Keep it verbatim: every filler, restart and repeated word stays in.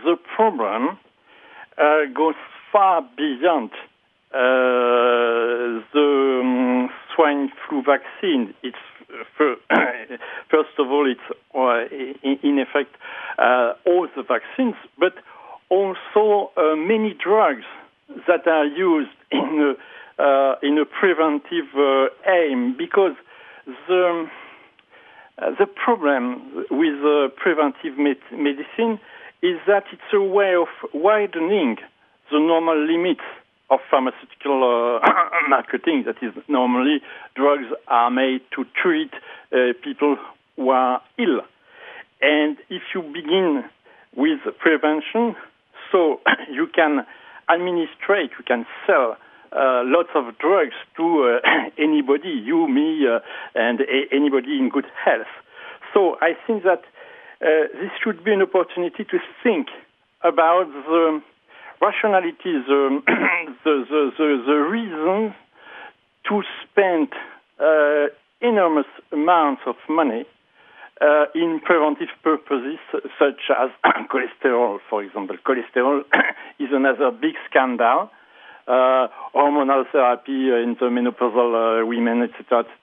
the problem uh, goes far beyond uh, the um, swine flu vaccine. It's for, first of all, it's uh, in, in effect uh, all the vaccines, but also uh, many drugs that are used in a, uh, in a preventive uh, aim, because the uh, the problem with uh, preventive med- medicine is that it's a way of widening the normal limits of pharmaceutical uh, marketing. That is, normally drugs are made to treat uh, people who are ill. And if you begin with prevention, so you can administrate, you can sell uh, lots of drugs to uh, anybody, you, me, uh, and a- anybody in good health. So I think that uh, this should be an opportunity to think about the rationality, the, the, the, the, the reasons to spend uh, enormous amounts of money uh, in preventive purposes, such as cholesterol, for example. Cholesterol is another big scandal. Uh, hormonal therapy in the menopausal uh, women, et cetera, et